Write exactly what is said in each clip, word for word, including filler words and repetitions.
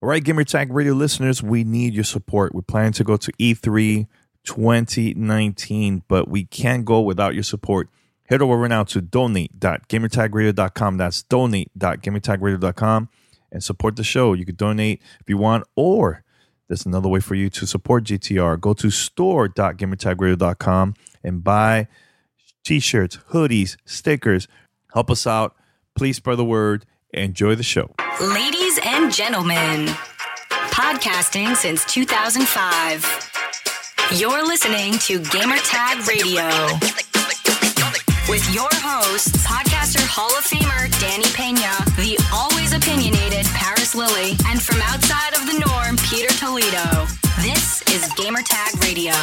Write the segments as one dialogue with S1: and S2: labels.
S1: All right, Gamertag Radio listeners, we need your support. We're planning to go to E three twenty nineteen, but we can't go without your support. Head over right now to donate dot gamertag radio dot com. That's donate dot gamertag radio dot com and support the show. You can donate if you want, or there's another way for you to support G T R. Go to store dot gamertag radio dot com and buy t-shirts, hoodies, stickers. Help us out. Please spread the word. Enjoy the show.
S2: Ladies and gentlemen, podcasting since two thousand five. You're listening to Gamertag Radio with your hosts, podcaster Hall of Famer Danny Pena, the always opinionated Paris Lilly, and from outside of the norm, Peter Toledo. This is Gamertag Radio.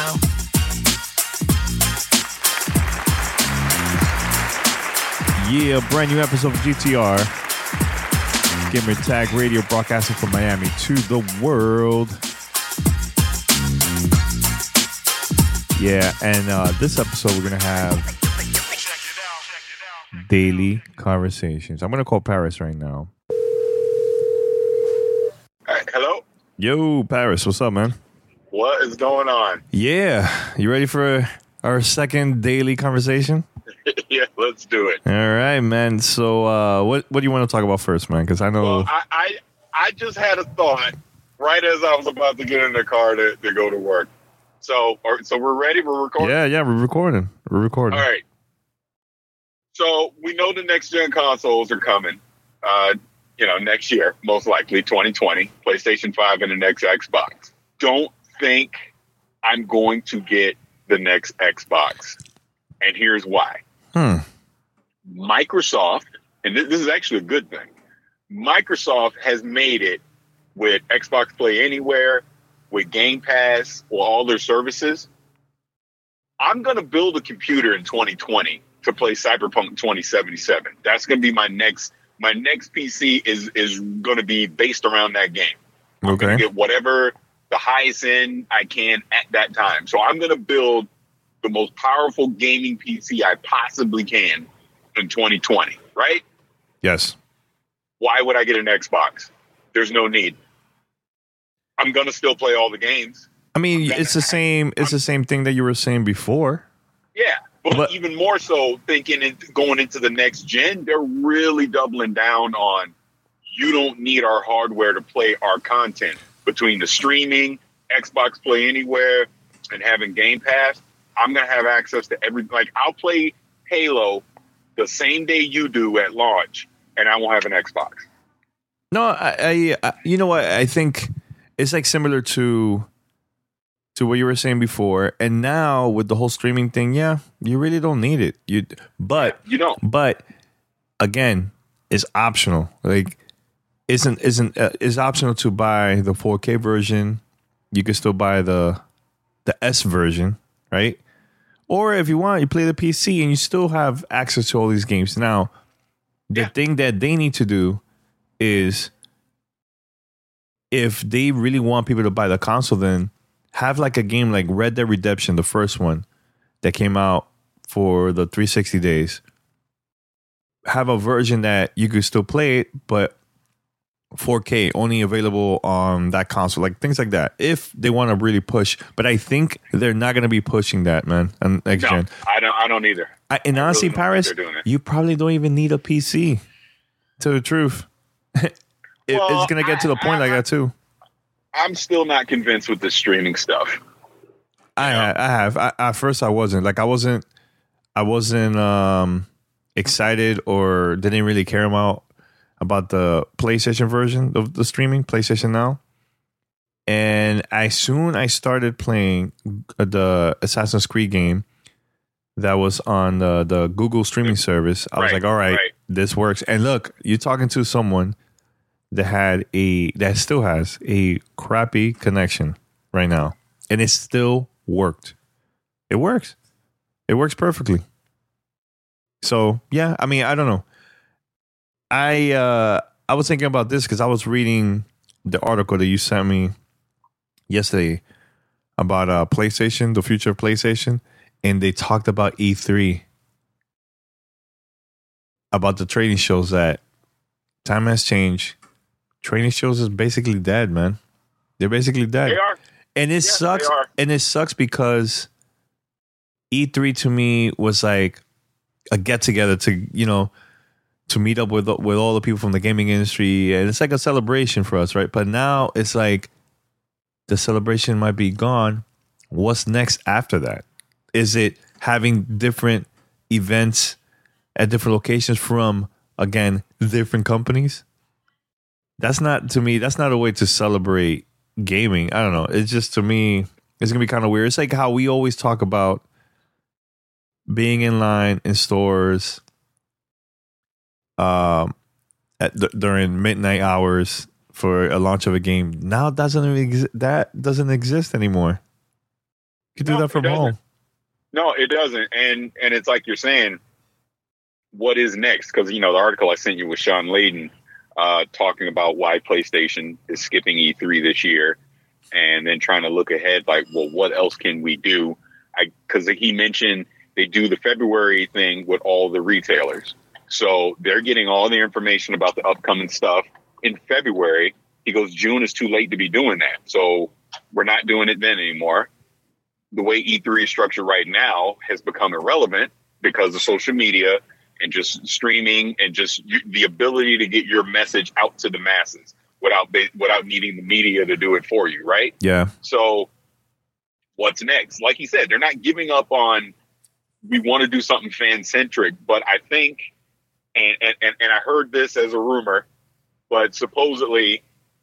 S1: Yeah, brand new episode of G T R. Gamertag Radio broadcasting from Miami to the world. Yeah, and uh, this episode we're going to have daily conversations. I'm going to call Paris right now.
S3: All right, hello?
S1: Yo, Paris, what's up, man?
S3: What is going on?
S1: Yeah, you ready for our second daily conversation?
S3: Yeah, let's do it.
S1: All right, man. So uh, what, what do you want to talk about first, man? Because I know...
S3: Well, I, I I just had a thought right as I was about to get in the car to, to go to work. So, or, so we're ready? We're recording?
S1: Yeah, yeah, we're recording. We're recording.
S3: All right. So we know the next gen consoles are coming. Uh, you know, next year, most likely twenty twenty, PlayStation five and the next Xbox. Don't think I'm going to get the next Xbox, and here's why.
S1: Hmm.
S3: Microsoft, and this, this is actually a good thing. Microsoft has made it with Xbox Play Anywhere, with Game Pass, or all their services. I'm going to build a computer in twenty twenty to play Cyberpunk twenty seventy-seven. That's going to be my next. My next P C is is going to be based around that game. I'm
S1: Okay.
S3: going to get whatever the highest end I can at that time. So I'm going to build the most powerful gaming P C I possibly can in twenty twenty, right?
S1: Yes.
S3: Why would I get an Xbox? There's no need. I'm going to still play all the games.
S1: I mean, it's the same. It's the same thing that you were saying before.
S3: Yeah, but,
S1: But-
S3: even more so thinking in, going into the next gen, they're really doubling down on you don't need our hardware to play our content. Between the streaming, Xbox Play Anywhere, and having Game Pass, I'm going to have access to every, like I'll play Halo the same day you do at launch, and I won't have an Xbox.
S1: No, I, I, I you know what? I think it's like similar to to what you were saying before, and now with the whole streaming thing, yeah, you really don't need it. You, but
S3: You don't.
S1: but again, it's optional. Like, isn't isn't uh, it's optional to buy the four K version. You can still buy the the S version, right? Or if you want, you play the P C and you still have access to all these games. Now, the
S3: Yeah.
S1: thing that they need to do is, if they really want people to buy the console, then have like a game like Red Dead Redemption, the first one that came out for the three sixty days. Have a version that you could still play it, but four K only available on that console, like things like that. If they want to really push, but I think they're not going to be pushing that, man. And next
S3: No,
S1: gen,
S3: I don't. I don't either.
S1: I, and honestly,
S3: really don't think
S1: Paris,
S3: they're doing it.
S1: you probably don't even need a P C. To the truth, it,
S3: Well,
S1: it's going to get to the
S3: I-
S1: point
S3: I-
S1: like that too.
S3: I'm still not convinced with the streaming stuff.
S1: I
S3: Yeah.
S1: I have. I, at first, I wasn't like I wasn't. I wasn't um, excited or didn't really care about about the PlayStation version of the streaming, PlayStation Now. And as soon I started playing the Assassin's Creed game that was on the, the Google streaming service, I was
S3: Right,
S1: like, all right,
S3: right.
S1: this works. And look, you're talking to someone that had a that still has a crappy connection right now, and it still worked. It works. It works perfectly. So yeah, I mean, I don't know. I uh, I was thinking about this because I was reading the article that you sent me yesterday about uh, PlayStation, the future of PlayStation, and they talked about E three, about the trading shows that time has changed. training shows is basically dead, man. They're basically dead.
S3: They are.
S1: And it
S3: Yes,
S1: sucks.
S3: they are.
S1: And it sucks because E three to me was like a get together to, you know, to meet up with with all the people from the gaming industry, and it's like a celebration for us, right? But now it's like the celebration might be gone. What's next after that? Is it having different events at different locations from, again, different companies? That's not, to me, that's not a way to celebrate gaming. I don't know. It's just, to me, it's going to be kind of weird. It's like how we always talk about being in line in stores um, at, d- during midnight hours for a launch of a game. Now it doesn't even exi- that doesn't exist anymore. You can do
S3: No,
S1: that
S3: it
S1: from
S3: doesn't.
S1: home.
S3: No, it doesn't. And and it's like you're saying, what is next? Because, you know, the article I sent you with Sean Layden uh, talking about why PlayStation is skipping E three this year, and then trying to look ahead, like, well, what else can we do? Because he mentioned they do the February thing with all the retailers. So they're getting all the information about the upcoming stuff in February. He goes, June is too late to be doing that. So we're not doing it then anymore. The way E three is structured right now has become irrelevant because of social media and just streaming and just you, the ability to get your message out to the masses without without needing the media to do it for you, right?
S1: Yeah.
S3: So what's next? Like he said, they're not giving up on, we want to do something fan-centric, but I think, and, and, and I heard this as a rumor, but supposedly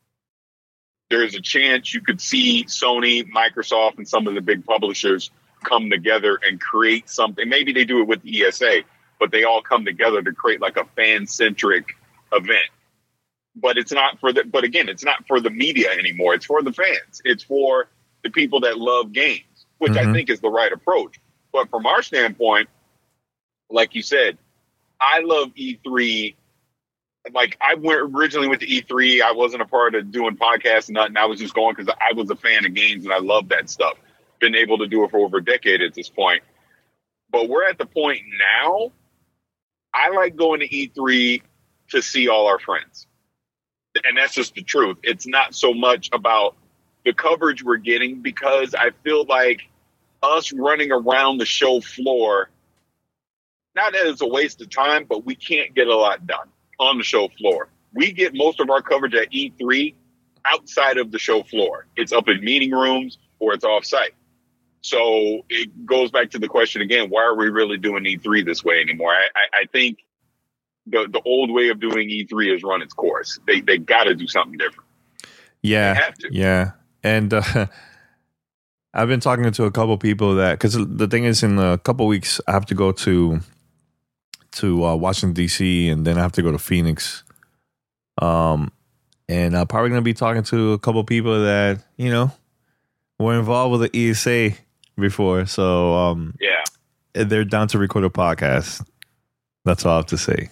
S3: there's a chance you could see Sony, Microsoft, and some of the big publishers come together and create something. Maybe they do it with the E S A, but they all come together to create like a fan-centric event. But it's not for the, but again, it's not for the media anymore. It's for the fans. It's for the people that love games, which
S1: Mm-hmm.
S3: I think is the right approach. But from our standpoint, like you said, I love E three. Like, I went originally went to E three. I wasn't a part of doing podcasts and nothing. I was just going because I was a fan of games and I love that stuff. Been able to do it for over a decade at this point. But we're at the point now, I like going to E three to see all our friends. And that's just the truth. It's not so much about the coverage we're getting, because I feel like us running around the show floor, not that it's a waste of time, but we can't get a lot done on the show floor. We get most of our coverage at E three outside of the show floor. It's up in meeting rooms or it's off site. So it goes back to the question again, why are we really doing E three this way anymore? I, I, I think the the old way of doing E three has run its course. They they got to do something different.
S1: Yeah.
S3: They have to.
S1: Yeah. And uh, I've been talking to a couple people that, because the thing is, in a couple weeks, I have to go to to uh, Washington, D C, and then I have to go to Phoenix. Um, and I'm probably going to be talking to a couple people that, you know, were involved with the E S A before. So um,
S3: Yeah.
S1: they're down to record a podcast. That's all I have to say.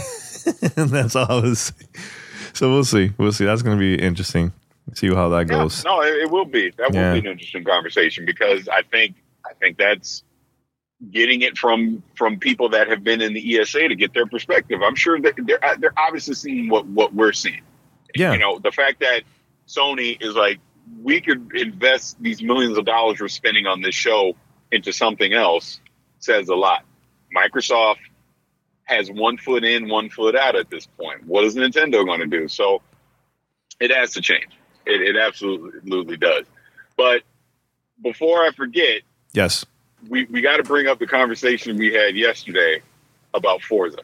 S1: That's all I was saying. So we'll see. We'll see. That's going to be interesting. See how that
S3: Yeah,
S1: goes.
S3: no, it, it will be. That
S1: Yeah.
S3: will be an interesting conversation, because I think I think that's getting it from from people that have been in the E S A to get their perspective. I'm sure that they're they're obviously seeing what what we're seeing.
S1: Yeah.
S3: You know, the fact that Sony is like, we could invest these millions of dollars we're spending on this show into something else says a lot. Microsoft has one foot in, one foot out at this point. What is Nintendo going to do? So it has to change. It, it absolutely, absolutely does. But before I forget,
S1: Yes.
S3: we, we got to bring up the conversation we had yesterday about Forza.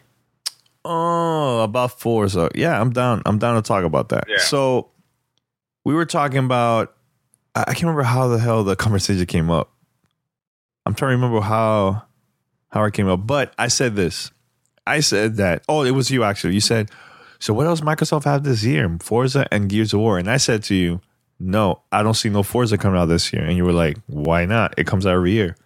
S1: Oh, about Forza. Yeah, I'm down. I'm down to talk about that.
S3: Yeah.
S1: So we were talking about, I I can't remember how the hell the conversation came up. I'm trying to remember how how it came up. But I said this. I said that, oh, it was you actually. You said, so what else Microsoft have this year? Forza and Gears of War. And I said to you, no, I don't see no Forza coming out this year. And you were like, why not? It comes out every year.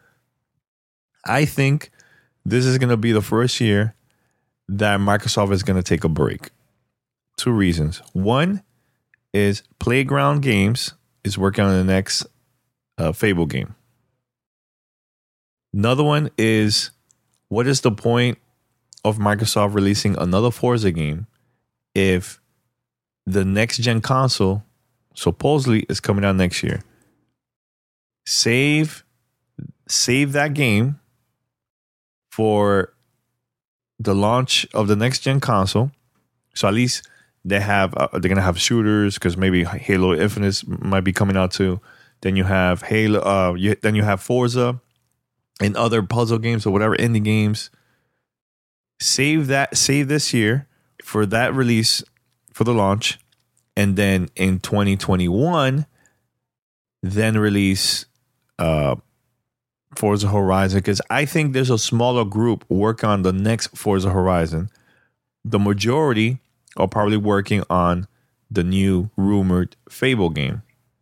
S1: I think this is going to be the first year that Microsoft is going to take a break. Two reasons. One is Playground Games is working on the next uh, Fable game. Another one is, what is the point of Microsoft releasing another Forza game if the next gen console supposedly is coming out next year. Save, save that game for the launch of the next gen console. So at least they have uh, they're gonna have shooters because maybe Halo Infinite might be coming out too. Then you have Halo. Uh, you, then you have Forza and other puzzle games or whatever indie games. Save that. Save this year for that release for the launch, and then in twenty twenty-one, then release uh, Forza Horizon, because I think there's a smaller group working on the next Forza Horizon. The majority are probably working on the new rumored Fable game,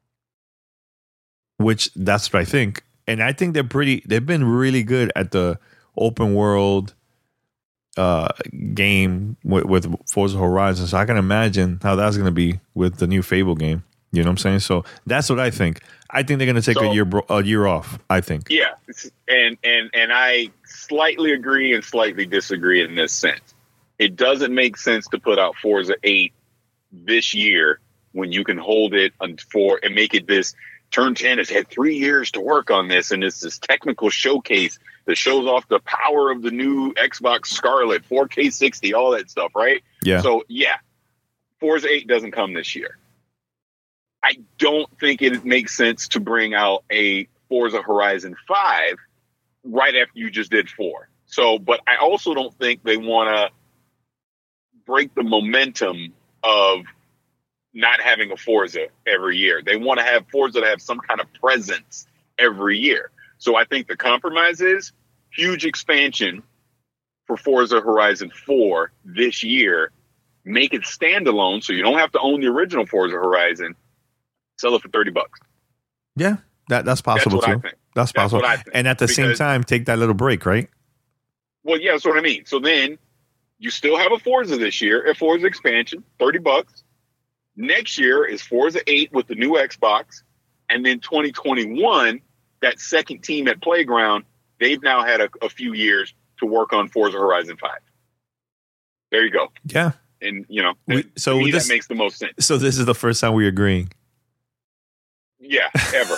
S1: which that's what I think. And I think they're pretty, they've been really good at the open world uh, game with, with Forza Horizon. So I can imagine how that's going to be with the new Fable game. You know what I'm saying? So that's what I think. I think they're going to take
S3: so,
S1: a year a year off, I think.
S3: Yeah. And, and, and I slightly agree and slightly disagree in this sense. It doesn't make sense to put out Forza eight this year when you can hold it for and make it this. Turn ten has had three years to work on this, and it's this technical showcase that shows off the power of the new Xbox Scarlet, four K sixty, all that stuff, right?
S1: Yeah.
S3: So, yeah, Forza eight doesn't come this year. I don't think it makes sense to bring out a Forza Horizon five right after you just did four. So, but I also don't think they want to break the momentum of not having a Forza every year. They want to have Forza to have some kind of presence every year. So I think the compromise is huge expansion for Forza Horizon four this year. Make it standalone so you don't have to own the original Forza Horizon. Sell it for thirty bucks.
S1: Yeah, that that's possible
S3: that's
S1: too.
S3: I think.
S1: That's possible.
S3: That's what I think.
S1: And at the
S3: Because,
S1: same time, take that little break, right?
S3: Well, yeah, that's what I mean. So then you still have a Forza this year, a Forza expansion, thirty bucks. Next year is Forza eight with the new Xbox. And then twenty twenty-one, that second team at Playground, they've now had a, a few years to work on Forza Horizon five. There you go.
S1: Yeah.
S3: And, you know,
S1: We,
S3: to
S1: so
S3: me,
S1: this
S3: that makes the most sense.
S1: So this is the first time we're agreeing.
S3: Yeah, ever.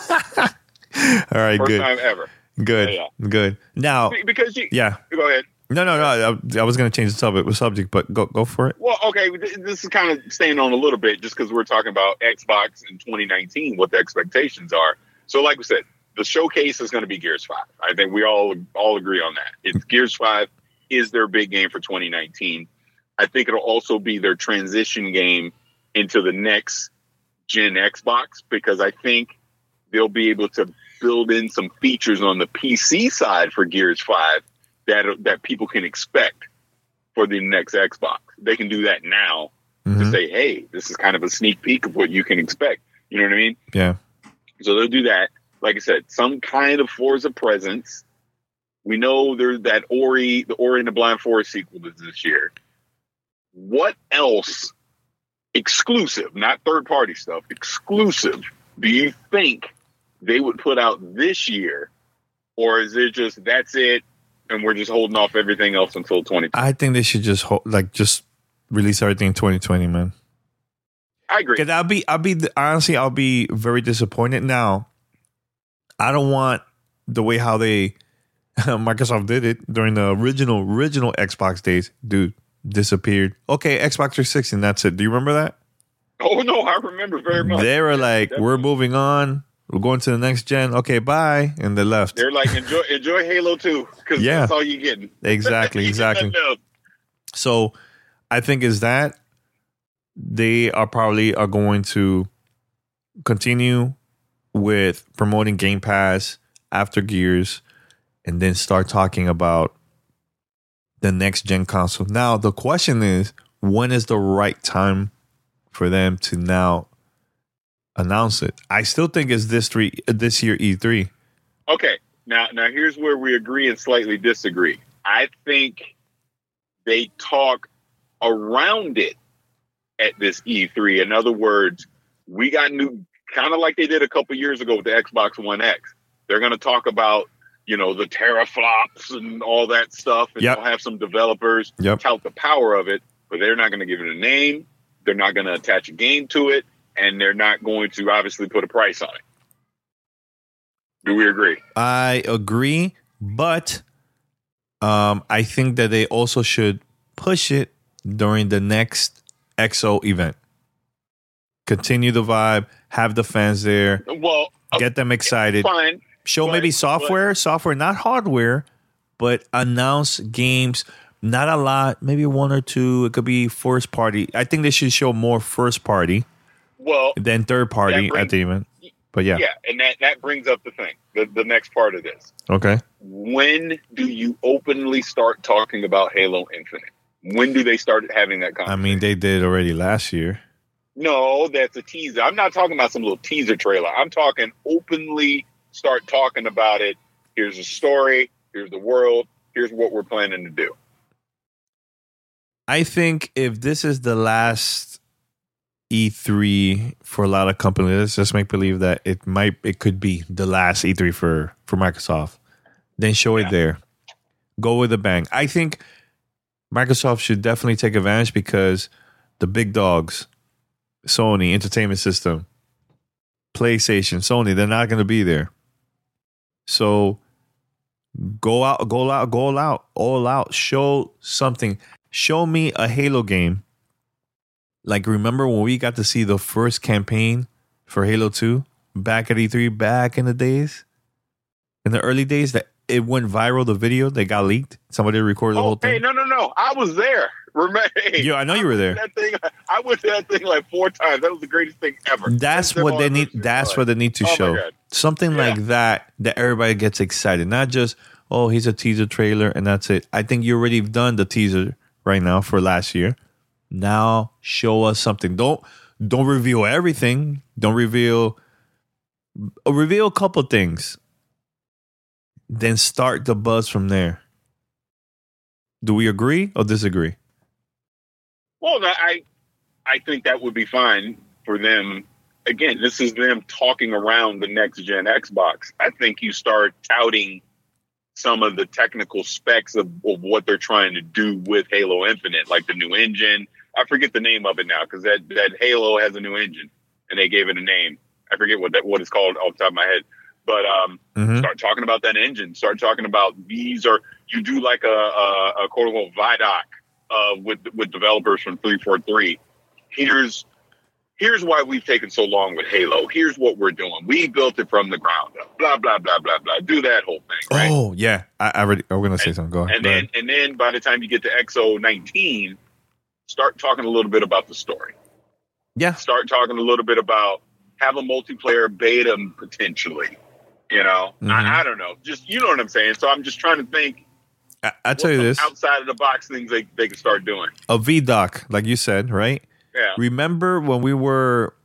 S1: All right,
S3: First
S1: good.
S3: time ever.
S1: Good.
S3: Yeah,
S1: Good. Now,
S3: Be- Because you,
S1: yeah.
S3: go ahead.
S1: No, no, no. I, I was going to change the subject, subject, but go go for it.
S3: Well, okay, th- this is kind of staying on a little bit just because we're talking about Xbox in twenty nineteen, what the expectations are. So like we said, the showcase is going to be Gears five. I think we all all agree on that. It's Gears five is their big game for twenty nineteen. I think it'll also be their transition game into the next gen Xbox, because I think they'll be able to build in some features on the P C side for Gears five that that people can expect for the next Xbox. They can do that now
S1: Mm-hmm.
S3: to say, hey, this is kind of a sneak peek of what you can expect. You know what I mean?
S1: Yeah.
S3: So they'll do that. Like I said, some kind of Forza presence. We know there's that Ori, the Ori and the Blind Forest sequel is this year. What else exclusive, not third party stuff, exclusive, do you think they would put out this year? Or is it just, that's it, and we're just holding off everything else until twenty twenty?
S1: I think they should just hold, like just release everything in twenty twenty, man.
S3: I agree.
S1: Because I'll be, I'll be honestly, I'll be very disappointed. Now, I don't want the way how they Microsoft did it during the original original Xbox days. Dude, disappeared. Okay, Xbox three sixty, and that's it. Do you remember that?
S3: Oh no, I remember very much.
S1: They were
S3: Yeah,
S1: like,
S3: definitely.
S1: "We're moving on. We're going to the next gen. Okay, bye," and they left.
S3: They're like, enjoy enjoy Halo two, because
S1: Yeah.
S3: that's all you're getting.
S1: Exactly, exactly.
S3: No.
S1: So I think is that they are probably are going to continue with promoting Game Pass after Gears, and then start talking about the next gen console. Now the question is, when is the right time for them to now announce it? I still think it's this three this year E three.
S3: Okay, now now here's where we agree and slightly disagree. I think they talk around it at this E three. In other words, we got new, kind of like they did a couple years ago with the Xbox One X. They're going to talk about, you know, the teraflops and all that stuff, and
S1: Yep.
S3: they'll have some developers
S1: Yep.
S3: tout the power of it, but they're not going to give it a name. They're not going to attach a game to it, and they're not going to obviously put a price on it. Do we agree?
S1: I agree, but um, I think that they also should push it during the next X O event. Continue the vibe, have the fans there,
S3: well,
S1: get them excited.
S3: Fine.
S1: Show
S3: but,
S1: maybe software, but, software, not hardware, but announce games. Not a lot, maybe one or two. It could be first party. I think they should show more first party,
S3: well,
S1: than third party brings, at the event. But yeah,
S3: yeah, and that that brings up the thing, the the next part of this.
S1: Okay,
S3: when do you openly start talking about Halo Infinite? When do they start having that conversation?
S1: I mean, they did already last year.
S3: No, that's a teaser. I'm not talking about some little teaser trailer. I'm talking openly start talking about it. Here's the story. Here's the world. Here's what we're planning to do.
S1: I think if this is the last E three for a lot of companies, let's just make believe that it might, it could be the last E three for, for Microsoft. Then show yeah. it there. Go with a bang. I think Microsoft should definitely take advantage because the big dogs, Sony, Entertainment System, PlayStation, Sony, they're not going to be there. So go out, go out, go out, all out. Show something. Show me a Halo game. Like, remember when we got to see the first campaign for Halo two back at E three, back in the days? In the early days, that it went viral, the video, they got leaked. Somebody recorded the
S3: oh,
S1: whole thing.
S3: Hey, no, no, no. I was there. Remember? Hey,
S1: yeah, I know you were there.
S3: That thing, I went to that thing like four times. That was the greatest thing ever.
S1: That's what they need. That's what they need to
S3: oh
S1: show. Something yeah. like that, that everybody gets excited. Not just, oh, here's a teaser trailer and that's it. I think you already done the teaser right now for last year. Now show us something. Don't don't reveal everything. Don't reveal uh, reveal a couple things. Then start the buzz from there. Do we agree or disagree?
S3: Well, I I think that would be fine for them. Again, this is them talking around the next gen Xbox. I think you start touting some of the technical specs of, of what they're trying to do with Halo Infinite, like the new engine. I forget the name of it now because that, that Halo has a new engine and they gave it a name. I forget what that what it's called off the top of my head. But um, mm-hmm. start talking about that engine. Start talking about these are you do like a, a, a quote unquote Vidoc uh, with with developers from three forty-three. Here's here's why we've taken so long with Halo. Here's what we're doing. We built it from the ground up. Blah blah blah blah blah. Do that whole thing. Right?
S1: Oh yeah, I, I already. I'm gonna say
S3: and,
S1: something. Go ahead.
S3: And
S1: Go
S3: then
S1: ahead.
S3: and then by the time you get to X O nineteen, start talking a little bit about the story.
S1: Yeah.
S3: Start talking a little bit about have a multiplayer beta potentially. You know, mm-hmm. I, I don't know. Just you know what I'm saying. So I'm just trying to think.
S1: I, I tell you this:
S3: outside of the box things they they can start doing.
S1: A V doc, like you said, right?
S3: Yeah.
S1: Remember when we were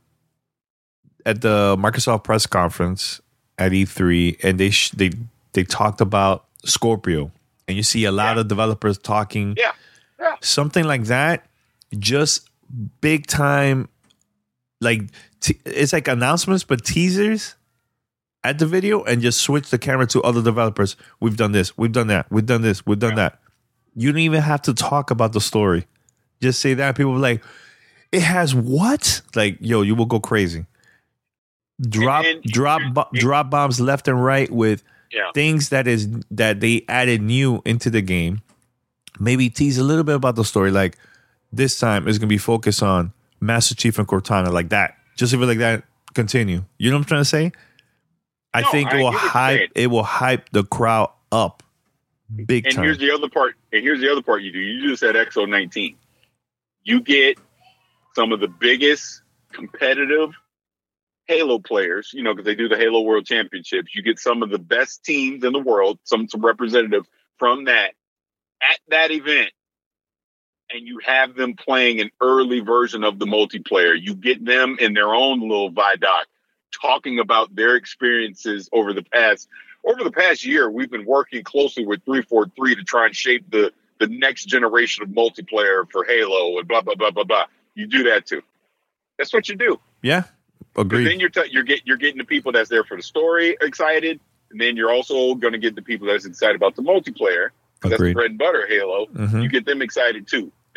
S1: at the Microsoft press conference at E three, and they sh- they they talked about Scorpio, and you see a lot
S3: yeah.
S1: of developers talking.
S3: Yeah. Yeah.
S1: Something like that, just big time. Like t- it's like announcements, but teasers. At the video and just switch the camera to other developers. We've done this. We've done that. We've done this. We've done yeah. that. You don't even have to talk about the story. Just say that. People are like, it has what? Like, yo, you will go crazy. Drop,
S3: and, and,
S1: drop,
S3: and,
S1: bo-
S3: and,
S1: drop bombs left and right with
S3: yeah.
S1: things that is that they added new into the game. Maybe tease a little bit about the story. Like this time is gonna be focused on Master Chief and Cortana, like that. Just leave it like that. Continue. You know what I'm trying to say? I no, think it I will hype. It will hype the crowd up big
S3: and
S1: time.
S3: And here's the other part. And here's the other part you do. You just said X O nineteen. You get some of the biggest competitive Halo players. You know, because they do the Halo World Championships. You get some of the best teams in the world. Some some representative from that at that event, and you have them playing an early version of the multiplayer. You get them in their own little Vidoc. Talking about their experiences over the past over the past year, we've been working closely with three forty-three to try and shape the the next generation of multiplayer for Halo and blah blah blah blah blah. You do that too. That's what you do.
S1: Yeah, agreed.
S3: Then you're t- you're get you're getting the people that's there for the story excited, and then you're also going to get the people that's excited about the multiplayer. That's the bread and butter Halo. Mm-hmm. You get them excited too.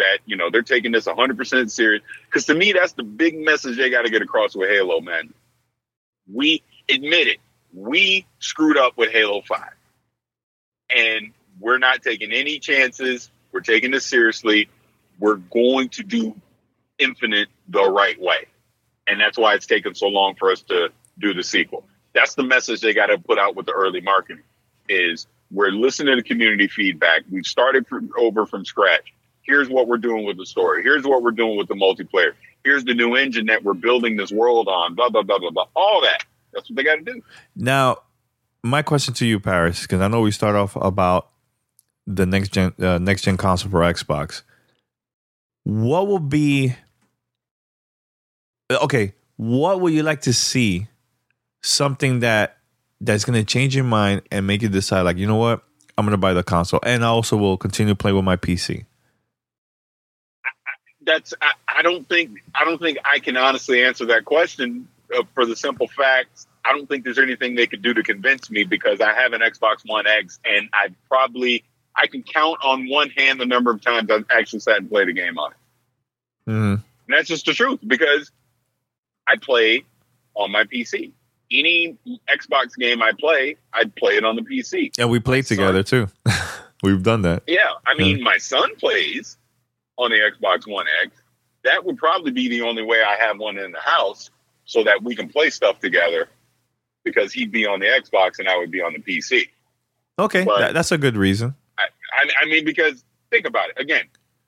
S3: that, you know, they're taking this one hundred percent serious. Because to me, that's the big message they got to get across with Halo, man. We admit it. We screwed up with Halo five. And we're not taking any chances. We're taking this seriously. We're going to do Infinite the right way. And that's why it's taken so long for us to do the sequel. That's the message they got to put out with the early marketing is we're listening to community feedback. We've started from, over from scratch. Here's what we're doing with the story. Here's what we're doing with the multiplayer. Here's the new engine that we're building this world on, blah, blah, blah, blah, blah. All that. That's what they got to do.
S1: Now, my question to you, Paris, because I know we start off about the next gen, uh, next gen console for Xbox. What will be... Okay, what would you like to see? Something that that's going to change your mind and make you decide, like, you know what? I'm going to buy the console. And I also will continue playing with my P C.
S3: That's I, I don't think I don't think I can honestly answer that question uh, for the simple fact I don't think there's anything they could do to convince me because I have an Xbox One X and I probably I can count on one hand the number of times I've actually sat and played a game on it.
S1: Mm-hmm.
S3: And that's just the truth because I play on my P C. Any Xbox game I play, I'd play it on the P C.
S1: And we played together too. We've done that.
S3: Yeah, I mean,
S1: yeah.
S3: My son plays on the Xbox One X. That would probably be the only way I have one in the house so that we can play stuff together because he'd be on the Xbox and I would be on the P C.
S1: Okay,
S3: but
S1: that, that's a good reason.
S3: I, I, I mean, because think about it. Again,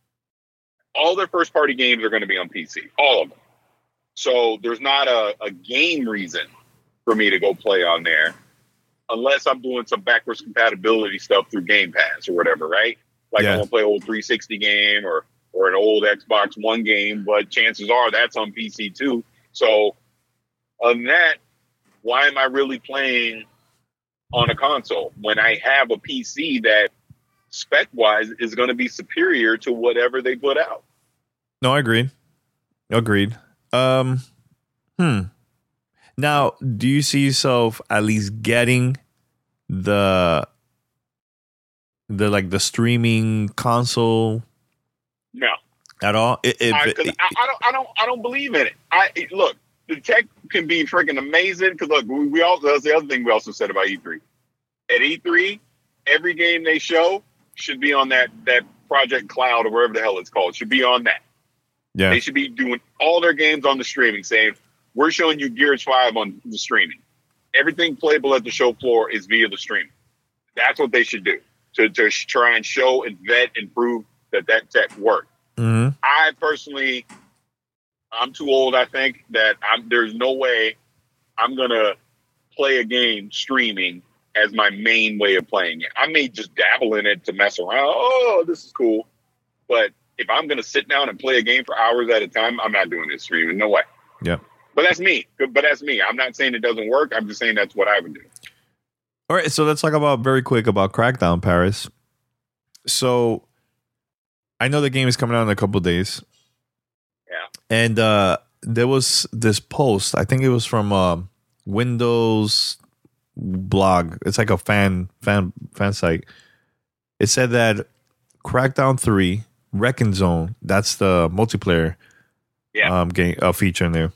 S3: all their first-party games are going to be on P C. All of them. So there's not a, a game reason for me to go play on there unless I'm doing some backwards compatibility stuff through Game Pass or whatever, right? Like
S1: yeah.
S3: I want to play an old three sixty game or or an old Xbox One game, but chances are that's on P C too. So other than that, why am I really playing on a console when I have a P C that spec-wise is going to be superior to whatever they put out?
S1: No, I agreed. Agreed. Um, hmm. Now, do you see yourself at least getting the the like the streaming console?
S3: No,
S1: at all. It, it,
S3: I,
S1: it,
S3: I, I don't. I don't. I don't believe in it. I look. The tech can be freaking amazing because look, we, we also that's the other thing we also said about E three. At E three, every game they show should be on that that Project Cloud or wherever the hell it's called. It should be on that.
S1: Yeah,
S3: they should be doing all their games on the streaming, saying, we're showing you Gears five on the streaming. Everything playable at the show floor is via the streaming. That's what they should do to, to try and show and vet and prove that that tech works.
S1: Mm-hmm.
S3: I personally, I'm too old, I think, that I'm, there's no way I'm going to play a game streaming as my main way of playing it. I may just dabble in it to mess around. Oh, this is cool. But if I'm going to sit down and play a game for hours at a time, I'm not doing it streaming. No way.
S1: Yeah.
S3: But that's me. But that's me. I'm not saying it doesn't work. I'm just saying that's what I would do.
S1: All right. So let's talk about very quick about Crackdown, Paris. So I know the game is coming out in a couple of days.
S3: Yeah.
S1: And uh, there was this post. I think it was from uh, Windows blog. It's like a fan fan fan site. It said that Crackdown three, Wrecking Zone, that's the multiplayer
S3: yeah.
S1: um, game uh, feature in there.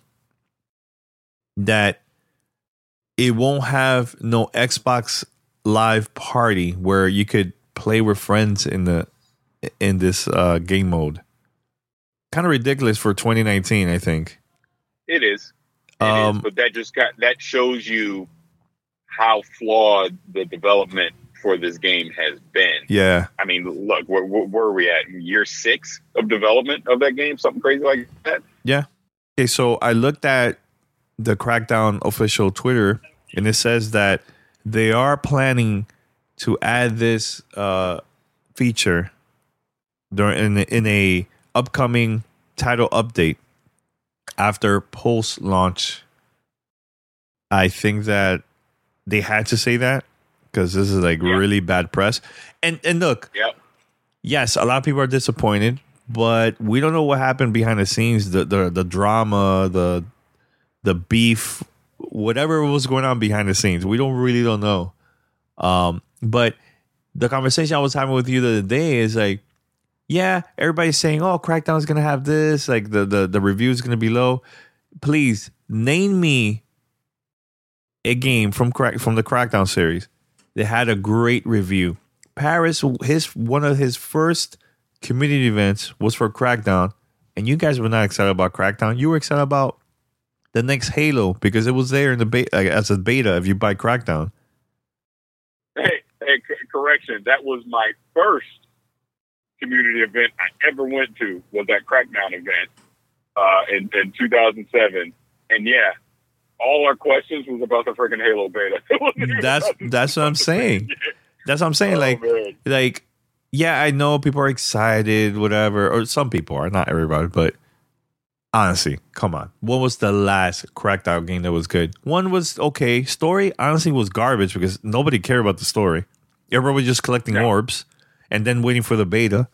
S1: That it won't have no Xbox Live Party where you could play with friends in the in this uh, game mode. Kind of ridiculous for twenty nineteen, I think.
S3: It is. It
S1: um,
S3: is. But that just got that shows you how flawed the development for this game has been.
S1: Yeah.
S3: I mean, look, where, where, where are we at? Year six of development of that game? Something crazy like that?
S1: Yeah. Okay, so I looked at the Crackdown official Twitter, and it says that they are planning to add this uh, feature during in, in a upcoming title update after post launch. I think that they had to say that because this is like yeah. really bad press. And and look,
S3: yep.
S1: yes, a lot of people are disappointed, but we don't know what happened behind the scenes, the the, the drama, the the beef, whatever was going on behind the scenes. We don't really don't know. Um, but the conversation I was having with you the other day is like, yeah, everybody's saying, oh, Crackdown's going to have this, like the, the, the review is going to be low. Please name me a game from crack from the Crackdown series that had a great review. Paris, his one of his first community events was for Crackdown, and you guys were not excited about Crackdown. You were excited about the next Halo because it was there in the beta, like, as a beta if you buy Crackdown.
S3: Hey, hey, c- correction. That was my first community event I ever went to. Was that Crackdown event uh, in, in two thousand seven, and yeah, all our questions was about the freaking Halo beta.
S1: That's that's what I'm saying. That's what I'm saying.
S3: Oh,
S1: like,
S3: man.
S1: like, yeah, I know people are excited, whatever, or some people are, not everybody, but honestly, come on. What was the last Crackdown game that was good? One was okay. Story, honestly, was garbage because nobody cared about the story. Everyone was just collecting
S3: Yeah.
S1: orbs and then waiting for the beta.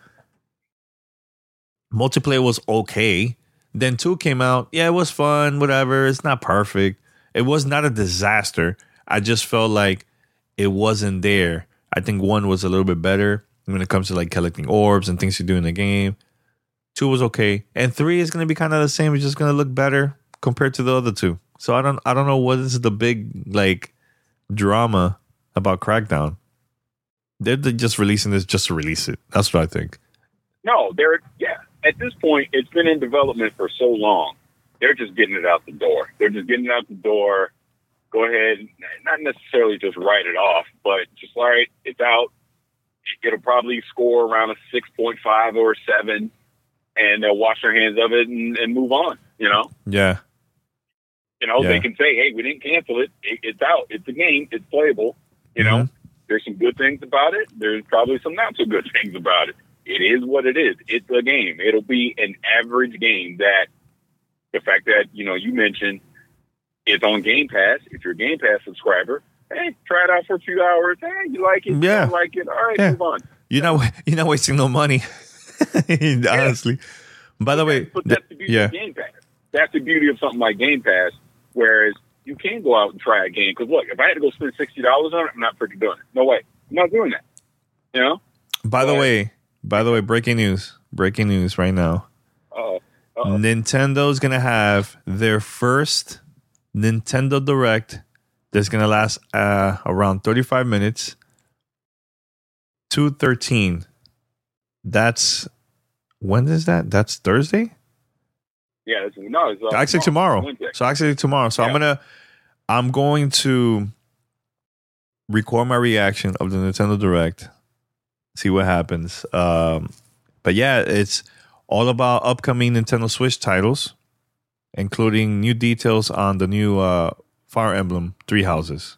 S1: Multiplayer was okay. Then two came out. Yeah, it was fun, whatever. It's not perfect. It was not a disaster. I just felt like it wasn't there. I think one was a little bit better when it comes to like collecting orbs and things you do in the game. Two was okay, and three is going to be kind of the same. It's just going to look better compared to the other two. So I don't, I don't know what is the big like drama about Crackdown. They're just releasing this just to release it. That's what I think.
S3: No, they're yeah. At this point, it's been in development for so long. They're just getting it out the door. They're just getting it out the door. Go ahead, not necessarily just write it off, but just all right, it's out. It'll probably score around a six point five or a seven, and they'll wash their hands of it and, and move on. You know,
S1: Yeah,
S3: you know
S1: Yeah.
S3: they can say, "Hey, we didn't cancel it. it. It's out. It's a game. It's playable." You know,
S1: Mhm.
S3: there's some good things about it. There's probably some not so good things about it. It is what it is. It's a game. It'll be an average game. That the fact that you know you mentioned it's on Game Pass. If you're a Game Pass subscriber, hey, try it out for a few hours. Hey, you like it?
S1: Yeah.
S3: You like it? All right,
S1: Yeah.
S3: move on.
S1: you're not, you're not wasting no money. Honestly. By the way,
S3: but
S1: th-
S3: that's the beauty
S1: yeah,
S3: of Game Pass. That's the beauty of something like Game Pass. Whereas you can go out and try a game. Because look, if I had to go spend sixty dollars on it, I'm not freaking doing it. No way. I'm not doing that. You know.
S1: by the
S3: But-
S1: way, by the way, breaking news, breaking news right now.
S3: Uh, uh,
S1: Nintendo's gonna have their first Nintendo Direct that's gonna last uh, around thirty-five minutes. two thirteen. That's when is that? That's Thursday?
S3: yeah. It's, no, it's uh,
S1: Actually tomorrow.
S3: Wednesday.
S1: So actually tomorrow. So I'm
S3: Yeah.
S1: gonna I'm going to record my reaction of the Nintendo Direct. See what happens. Um, but yeah, it's all about upcoming Nintendo Switch titles, including new details on the new uh, Fire Emblem Three Houses.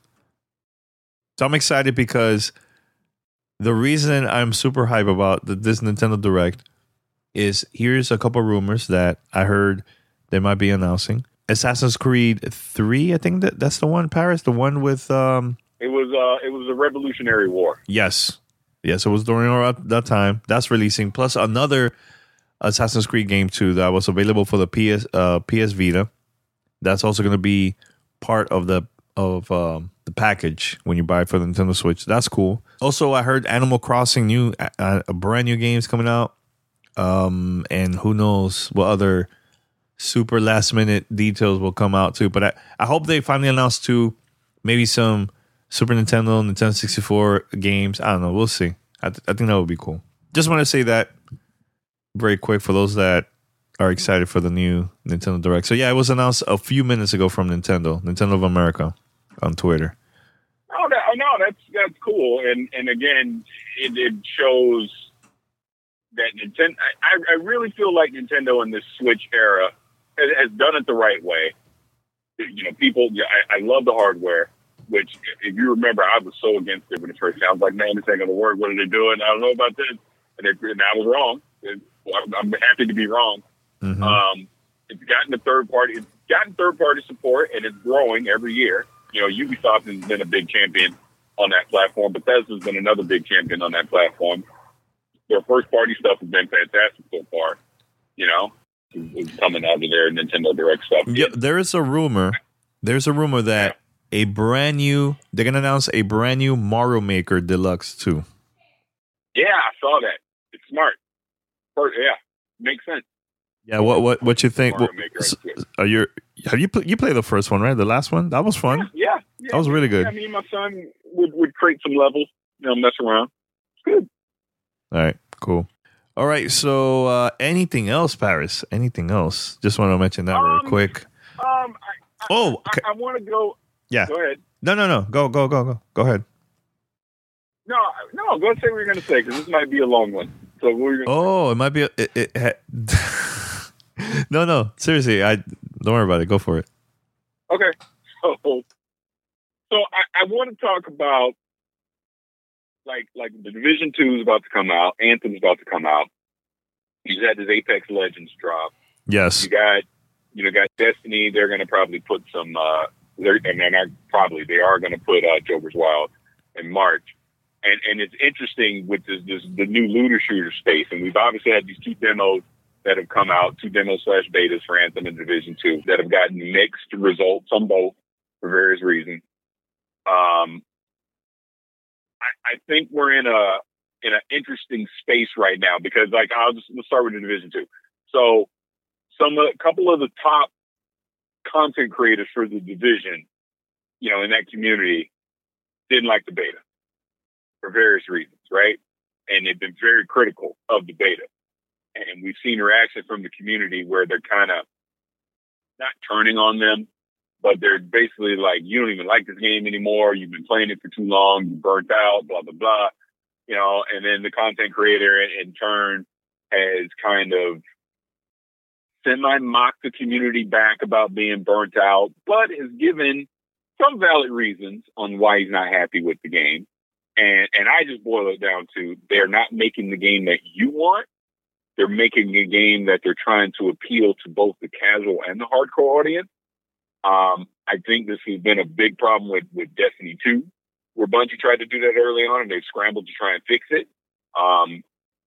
S1: So I'm excited because the reason I'm super hype about the, this Nintendo Direct is here's a couple rumors that I heard they might be announcing. Assassin's Creed three, I think that that's the one, Paris, the one with um
S3: It was uh, it was a Revolutionary War.
S1: yes. Yes, it was during around that time. That's releasing. Plus another Assassin's Creed game too that was available for the P S uh, P S Vita. That's also going to be part of the of um, the package when you buy it for the Nintendo Switch. That's cool. Also, I heard Animal Crossing new uh, a brand new games coming out. Um, and who knows what other super last minute details will come out too. But I, I hope they finally announce too maybe some Super Nintendo, Nintendo sixty-four games. I don't know. We'll see. I, th- I think that would be cool. Just want to say that very quick for those that are excited for the new Nintendo Direct. So yeah, it was announced a few minutes ago from Nintendo, Nintendo of America on Twitter.
S3: Oh, that, oh no, that's that's cool. And and again, it, it shows that Nintendo. I, I really feel like Nintendo in this Switch era has, has done it the right way. You know, people. Yeah, I, I love the hardware. Which, if you remember, I was so against it when it first came. I was like, man, this ain't gonna work. What are they doing? I don't know about this. And, it, and I was wrong. It, well, I'm happy to be wrong.
S1: Mm-hmm.
S3: Um, it's gotten the third party. It's gotten third party support, and it's growing every year. You know, Ubisoft has been a big champion on that platform. Bethesda's been another big champion on that platform. Their first party stuff has been fantastic so far. You know, it's coming out of their Nintendo Direct stuff.
S1: Yeah, there is a rumor. There's a rumor that a brand new they're gonna announce a brand new Mario Maker Deluxe too.
S3: Yeah, I saw that. It's smart. yeah, makes sense.
S1: Yeah, what what what you think?
S3: Mario
S1: What,
S3: Maker,
S1: s-
S3: I guess.
S1: are you have you pl- you played the first one, right? The last one that was fun.
S3: Yeah, yeah,
S1: That was really good.
S3: Yeah, me and my son would, would create some levels, you know, mess around. It's good.
S1: All right, cool. All right, so uh, anything else, Paris? Anything else? Just want to mention that real
S3: Um,
S1: quick.
S3: Um, I, I,
S1: Oh,
S3: I,
S1: okay.
S3: I want to go.
S1: Yeah.
S3: Go ahead.
S1: No, no, no. Go, go, go, go. Go ahead.
S3: No, no, go say what you're going to say because this might be a long one. So what are you going to
S1: Oh, it might be. A, it, it, ha- no, no. Seriously, I don't worry about it. Go for it.
S3: Okay. So, so I, I want to talk about like like the Division Two is about to come out. Anthem's about to come out. You had this Apex Legends drop.
S1: Yes.
S3: You got you know got Destiny. They're going to probably put some. Uh, they're and they're not probably they are going to put uh, Joker's Wild in March. And and it's interesting with this, this the new looter shooter space. And we've obviously had these two demos that have come out, two demos slash betas for Anthem and Division Two that have gotten mixed results on both for various reasons. Um, I, I think we're in a in an interesting space right now because, like, I'll just let's start with the Division Two. So, some a couple of the top content creators for the division, you know, in that community, didn't like the beta for various reasons, right? And they've been very critical of the beta. And we've seen reaction from the community where they're kind of not turning on them, but they're basically like, you don't even like this game anymore. You've been playing it for too long. You're burnt out, blah, blah, blah. You know, and then the content creator in, in turn has kind of semi-mocked the community back about being burnt out, but has given some valid reasons on why he's not happy with the game. And and I just boil it down to they're not making the game that you want. They're making a game that they're trying to appeal to both the casual and the hardcore audience. Um, I think this has been a big problem with, with Destiny two, where Bungie tried to do that early on and they've scrambled to try and fix it. Um,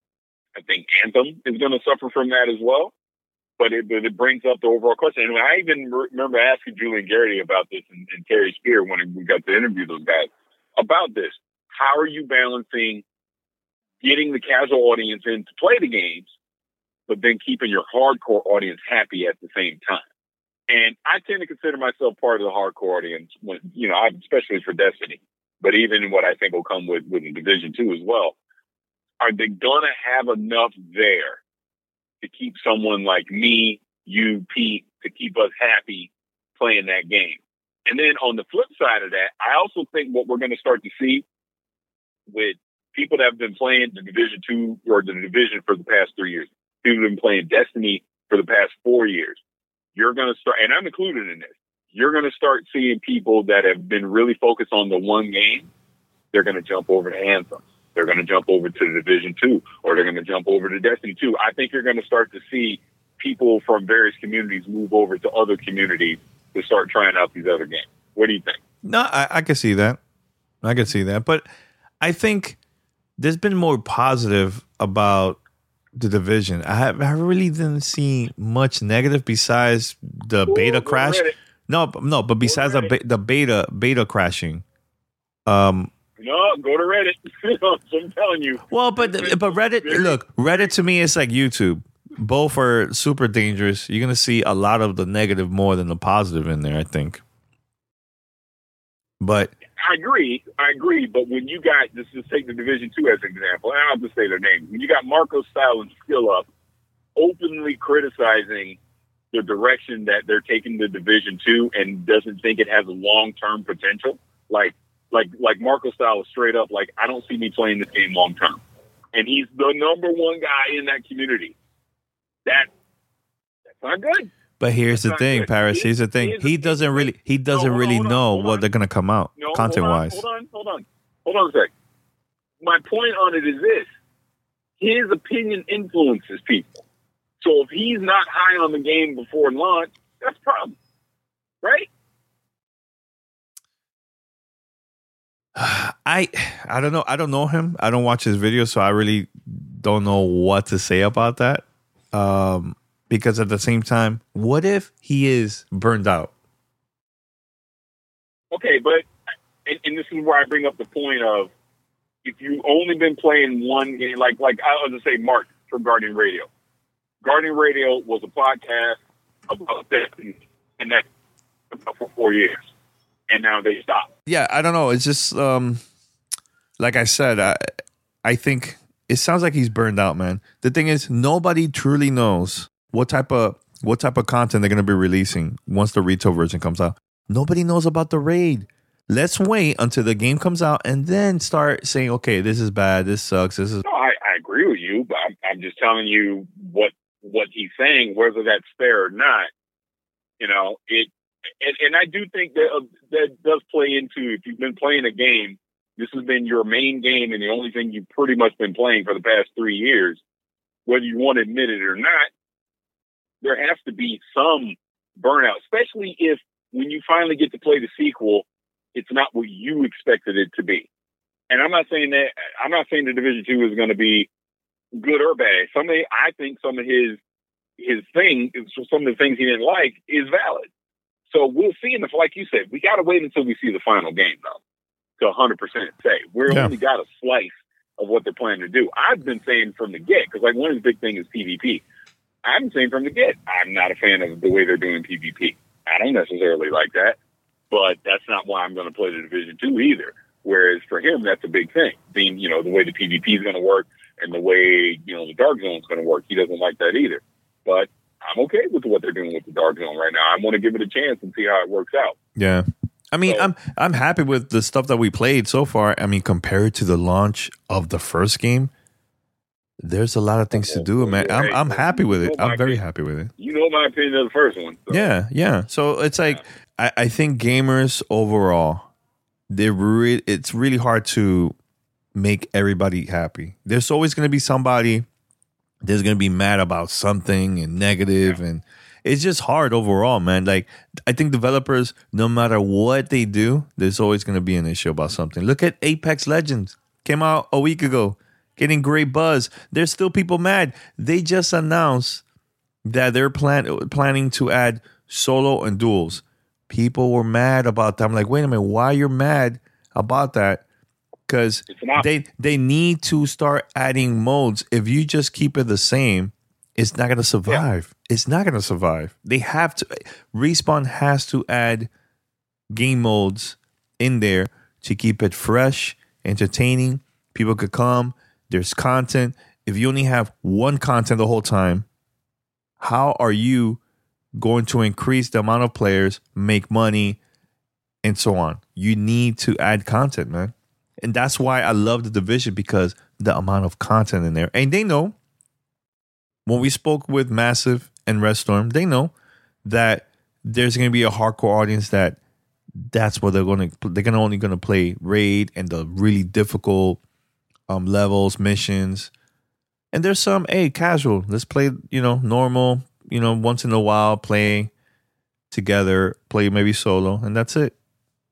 S3: I think Anthem is going to suffer from that as well. But it, but it brings up the overall question. And I even re- remember asking Julian Garrity about this and, and Terry Spear when we got to interview those guys about this. How are you balancing getting the casual audience in to play the games, but then keeping your hardcore audience happy at the same time? And I tend to consider myself part of the hardcore audience, when, you know, especially for Destiny, but even what I think will come with, with the Division two as well. Are they going to have enough there to keep someone like me, you, Pete, to keep us happy playing that game? And then on the flip side of that, I also think what we're going to start to see with people that have been playing the Division two or the Division for the past three years, people have been playing Destiny for the past four years. You're going to start, and I'm included in this, you're going to start seeing people that have been really focused on the one game. They're going to jump over to Anthem. They're going to jump over to the Division two, or they're going to jump over to Destiny two. I think you're going to start to see people from various communities move over to other communities to start trying out these other games. What do you think?
S1: No, I, I can see that. I can see that. But I think there's been more positive about the Division. I, have, I really didn't see much negative besides the
S3: Ooh,
S1: beta crash.
S3: Reddit.
S1: No, no, but besides the, be- the beta beta crashing. Um,
S3: No, go to Reddit. I'm telling you.
S1: well, but but Reddit, look, Reddit to me is like YouTube. Both are super dangerous. You're gonna see a lot of the negative more than the positive in there, I think. But
S3: I agree. I agree. But when you got, just, just take the Division two as an example, and I'll just say their name. When you got Marco Style and Skill Up openly criticizing the direction that they're taking the Division two and doesn't think it has a long-term potential, like, like, like Marco Style is straight up like, I don't see me playing this game long-term. And he's the number one guy in that community. That, that's not good.
S1: But here's
S3: That's
S1: the thing,
S3: good.
S1: Paris.
S3: He-
S1: Here's the thing.
S3: he is
S1: He
S3: a-
S1: doesn't really. He doesn't
S3: hold on,
S1: really
S3: hold on,
S1: know
S3: hold
S1: what
S3: on.
S1: they're gonna come out
S3: No,
S1: content wise.
S3: Hold on, hold on, hold on, hold on a sec. My point on it is this: his opinion influences people. So if he's not high on the game before launch, that's a problem, right?
S1: I I don't know. I don't know him. I don't watch his videos, so I really don't know what to say about that. Um, because at the same time, what if he is burned out?
S3: Okay, but and, and this is where I bring up the point of if you've only been playing one game, like like I was gonna say, Mark, for Guardian Radio. Guardian Radio was a podcast about this, and that for four years, and now they stopped.
S1: Yeah, I don't know. It's just um, like I said, I I think it sounds like he's burned out, man. The thing is, nobody truly knows what type of what type of content they're going to be releasing once the retail version comes out. Nobody knows about the raid. Let's wait until the game comes out and then start saying, okay, this is bad, this sucks, this is.
S3: No, I, I agree with you, but I'm, I'm just telling you what what he's saying, whether that's fair or not. You know, it, and, and I do think that uh, that does play into, if you've been playing a game, this has been your main game and the only thing you've pretty much been playing for the past three years, whether you want to admit it or not, there has to be some burnout, especially if when you finally get to play the sequel, it's not what you expected it to be. And I'm not saying that, I'm not saying the Division two is going to be good or bad. Some of the, I think some of his, his thing, some of the things he didn't like is valid. So we'll see in the, like you said, we got to wait until we see the final game though, to one hundred percent say. We're yeah. only got a slice of what they're planning to do. I've been saying from the get, because like one of the big things is PvP. I've been saying from the get, I'm not a fan of the way they're doing PvP. I don't necessarily like that, but that's not why I'm going to play the Division two either. Whereas for him, that's a big thing. Being, you know, the way the PvP is going to work and the way, you know, the Dark Zone is going to work. He doesn't like that either. But I'm okay with what they're doing with the Dark Zone right now. I want to give it a chance and see how it works out.
S1: Yeah. I mean,
S3: So-
S1: I'm I'm happy with the stuff that we played so far. I mean, compared to the launch of the first game, there's a lot of things to do, man. I'm I'm happy with it. I'm very happy with it.
S3: You know my opinion of the first one. So.
S1: Yeah, yeah. So it's like I, I think gamers overall, they re- it's really hard to make everybody happy. There's always going to be somebody that's going to be mad about something and negative, and it's just hard overall, man. Like I think developers, no matter what they do, there's always going to be an issue about something. Look at Apex Legends, came out a week ago, getting great buzz. There's still people mad. They just announced that they're plan- planning to add solo and duels. People were mad about that. I'm like, wait a minute, why you're mad about that? Because they they need to start adding modes. If you just keep it the same, it's not going to survive. Yeah. It's not going to survive. They have to. Respawn has to add game modes in there to keep it fresh, entertaining. People could come. There's content. If you only have one content the whole time, how are you going to increase the amount of players, make money, and so on? You need to add content, man. And that's why I love the Division, because the amount of content in there. And they know, when we spoke with Massive and Red Storm, they know that there's going to be a hardcore audience that that's what they're going to, they're gonna only going to play Raid and the really difficult um, levels, missions. And there's some, hey, casual, let's play, you know, normal, you know, once in a while, play together, play maybe solo, and that's it.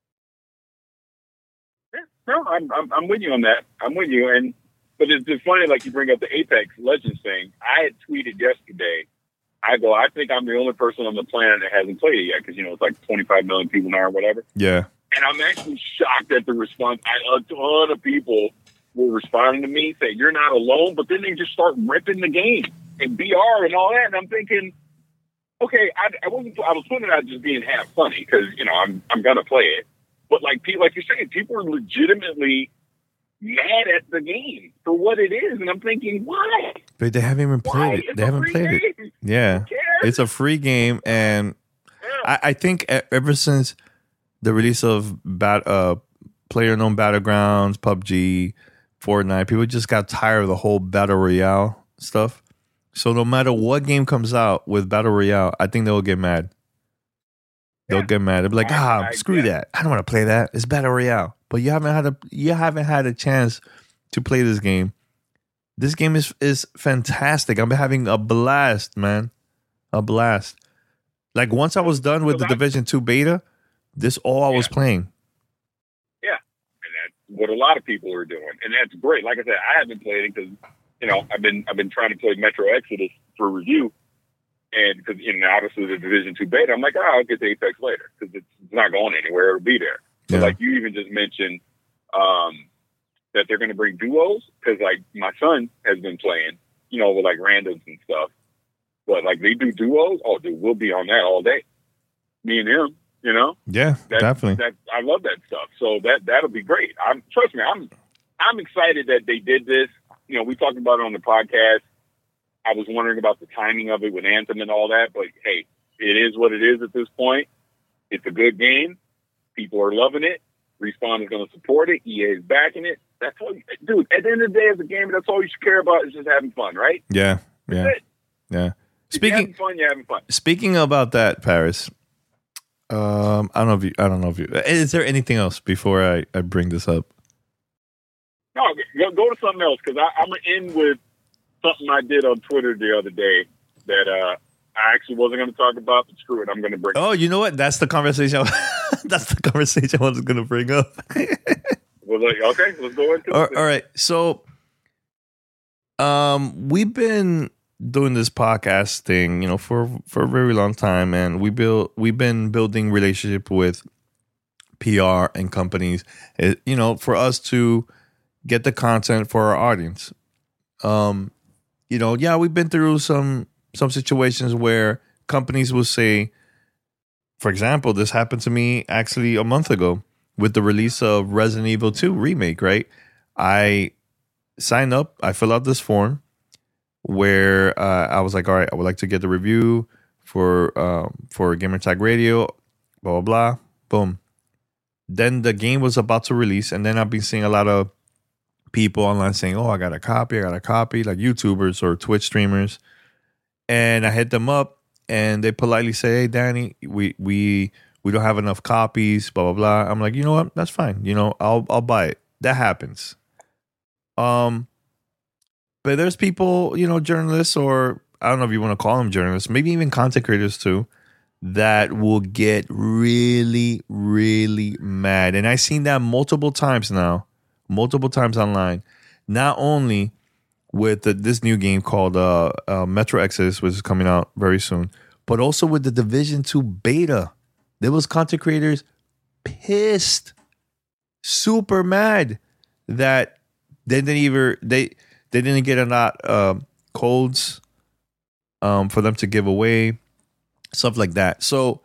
S3: No, I'm, I'm I'm with you on that. I'm with you, and but it's just funny, like you bring up the Apex Legends thing. I had tweeted yesterday. I go, I think I'm the only person on the planet that hasn't played it yet, because you know it's like twenty-five million people now or whatever.
S1: Yeah.
S3: And I'm actually shocked at the response. I, a ton of people were responding to me saying you're not alone, but then they just start ripping the game and B R and all that, and I'm thinking, okay, I, I wasn't. I was putting it out just being half funny because you know I'm I'm gonna play it. But like people, like you're saying, people are legitimately mad at the game for what it is, and I'm thinking, why?
S1: But they haven't even played
S3: Why?
S1: it.
S3: It's
S1: They
S3: a
S1: haven't
S3: free
S1: played
S3: game.
S1: it. Yeah,
S3: Who cares?
S1: it's a free game, and
S3: Yeah.
S1: I, I think e- ever since the release of bat, uh, player-known battlegrounds, P U B G, Fortnite, people just got tired of the whole battle royale stuff. So no matter what game comes out with battle royale, I think they'll get mad. They'll
S3: Yeah.
S1: get mad. They'll be like,
S3: I-
S1: ah,
S3: I-
S1: screw
S3: yeah.
S1: that. I don't want to play that. It's battle royale. But you haven't had a you haven't had a chance to play this game. This game is is fantastic. I'm having a blast, man. A blast. Like once I was done with
S3: So
S1: the
S3: that-
S1: Division two beta, this all I was
S3: Yeah.
S1: playing.
S3: Yeah, and that's what a lot of people are doing, and that's great. Like I said, I haven't played it because you know I've been I've been trying to play Metro Exodus for review, and because you know obviously the Division two beta, I'm like, oh, I'll get to Apex later because it's, it's not going anywhere. It'll be there. But
S1: Yeah.
S3: like you even just mentioned um, that they're going to bring duos because like my son has been playing, you know, with like randoms and stuff. But like they do duos. Oh, dude, we'll be on that all day. Me and him, you know.
S1: Yeah,
S3: that,
S1: definitely.
S3: That I love that stuff. So that that'll be great. I'm trust me. I'm I'm excited that they did this. You know, we talked about it on the podcast. I was wondering about the timing of it with Anthem and all that, but hey, it is what it is at this point. It's a good game. People are loving it. Respawn is going to support it. E A is backing it. That's all, you, dude. At the end of the day, as a gamer, that's all you should care about is just having fun, right?
S1: Yeah, yeah,
S3: that's it.
S1: yeah.
S3: If
S1: Speaking
S3: you're having fun, you're having fun.
S1: Speaking about that, Paris. Um, I don't know if you. I don't know if you. Is there anything else before I, I bring this up?
S3: No, go, go to something else because I'm gonna end with something I did on Twitter the other day that uh, I actually wasn't going to talk about, but screw it, I'm going to bring.
S1: Oh, you know what? That's the conversation. That's the conversation I was going to bring up.
S3: Well, like, okay, let's go into
S1: all,
S3: it.
S1: All right, so um, we've been doing this podcast thing, you know, for for a very long time, and we build we've been building relationship with P R and companies, it, you know, for us to get the content for our audience. Um, you know, yeah, we've been through some some situations where companies will say, for example, this happened to me actually a month ago with the release of Resident Evil two Remake, right? I signed up, I fill out this form where uh, I was like, all right, I would like to get the review for um, for Gamertag Radio, blah, blah, blah, boom. Then the game was about to release, and then I've been seeing a lot of people online saying, oh, I got a copy, I got a copy, like YouTubers or Twitch streamers. And I hit them up, and they politely say, hey, Danny, we we we don't have enough copies, blah, blah, blah. I'm like, you know what? That's fine. You know, I'll I'll buy it. That happens. Um, but there's people, you know, journalists, or I don't know if you want to call them journalists, maybe even content creators too, that will get really, really mad. And I've seen that multiple times now, multiple times online. Not only with the, this new game called uh, uh, Metro Exodus, which is coming out very soon, but also with the Division two beta. There was content creators pissed, super mad that they didn't even they they didn't get a lot uh, codes um, for them to give away, stuff like that. So,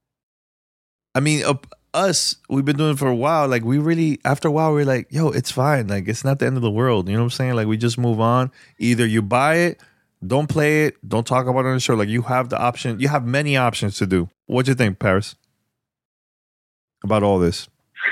S1: I mean, uh, us, we've been doing it for a while. Like, we really, after a while, we're like, yo, it's fine. Like, it's not the end of the world. You know what I'm saying? Like, we just move on. Either you buy it, don't play it, don't talk about it on the show. Like, you have the option. You have many options to do. What do you think, Paris, about all this?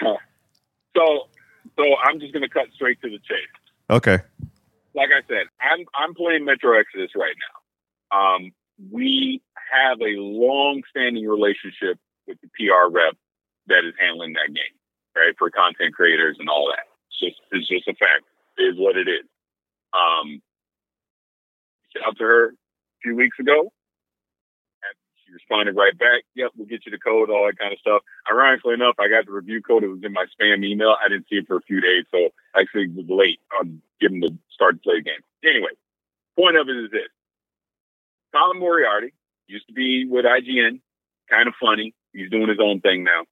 S3: So, so I'm just going to cut straight to the chase.
S1: Okay.
S3: Like I said, I'm I'm playing Metro Exodus right now. Um, we have a long-standing relationship with the P R rep that is handling that game, right? For content creators and all that. It's just, it's just a fact. It is what it is. Um, shout out to her a few weeks ago. And she responded right back. Yep, we'll get you the code, all that kind of stuff. Ironically enough, I got the review code. It was in my spam email. I didn't see it for a few days, so I actually was late on getting to start to play the game. Anyway, point of it is this. Colin Moriarty used to be with I G N, kind of funny. He's doing his own thing now.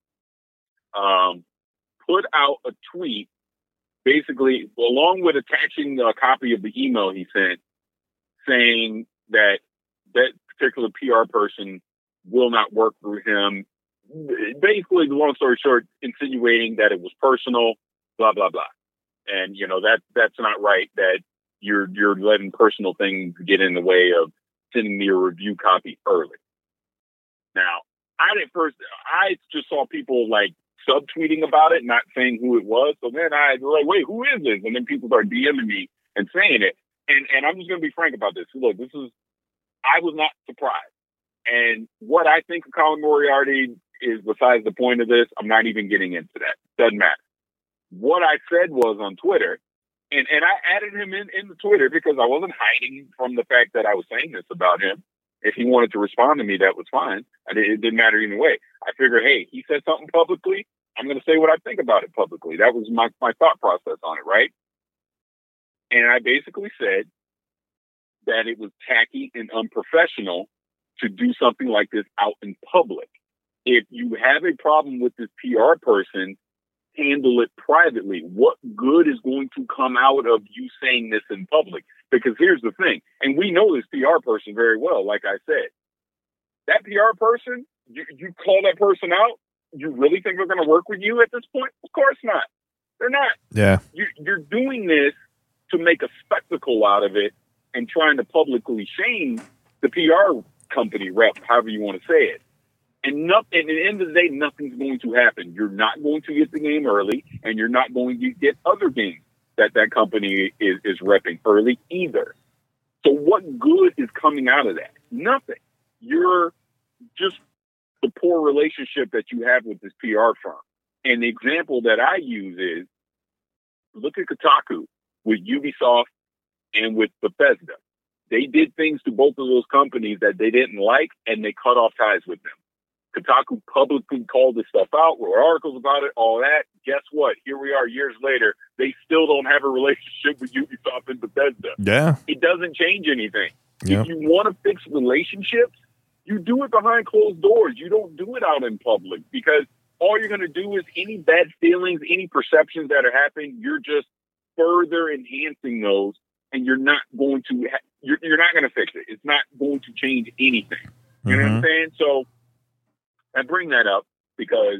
S3: Um, put out a tweet, basically, along with attaching a copy of the email he sent, saying that that particular P R person will not work through him. Basically, the long story short, insinuating that it was personal, blah, blah, blah. And, you know, that that's not right, that you're you're letting personal things get in the way of sending me a review copy early. Now, I didn't first, I just saw people like subtweeting about it, not saying who it was. So then I was like, wait, who is this? And then people start DMing me and saying it. And and I'm just going to be frank about this. Look, this is, I was not surprised. And what I think of Colin Moriarty is besides the point of this. I'm not even getting into that. Doesn't matter. What I said was on Twitter, and, and I added him in, in the Twitter because I wasn't hiding from the fact that I was saying this about him. If he wanted to respond to me, that was fine. I did, it didn't matter either way. I figured, hey, he said something publicly. I'm going to say what I think about it publicly. That was my, my thought process on it, right? And I basically said that it was tacky and unprofessional to do something like this out in public. If you have a problem with this P R person handle it privately? What good is going to come out of you saying this in public? Because here's the thing, and we know this P R person very well, like I said. That P R person, you, you call that person out, you really think they're going to work with you at this point? Of course not. They're not.
S1: Yeah.
S3: You, you're doing this to make a spectacle out of it and trying to publicly shame the P R company rep, however you want to say it. And nothing, at the end of the day, nothing's going to happen. You're not going to get the game early, and you're not going to get other games that that company is, is repping early either. So what good is coming out of that? Nothing. You're just the poor relationship that you have with this P R firm. And the example that I use is, look at Kotaku with Ubisoft and with Bethesda. They did things to both of those companies that they didn't like, and they cut off ties with them. Kotaku publicly called this stuff out, wrote articles about it, all that. Guess what? Here we are years later. They still don't have a relationship with Ubisoft and Bethesda.
S1: Yeah.
S3: It doesn't change anything.
S1: Yep.
S3: If you want to fix relationships, you do it behind closed doors. You don't do it out in public, because all you're going to do is any bad feelings, any perceptions that are happening, you're just further enhancing those, and you're not going to ha- you're, you're not going to fix it. It's not going to change anything. You
S1: Mm-hmm.
S3: know what I'm saying? So I bring that up because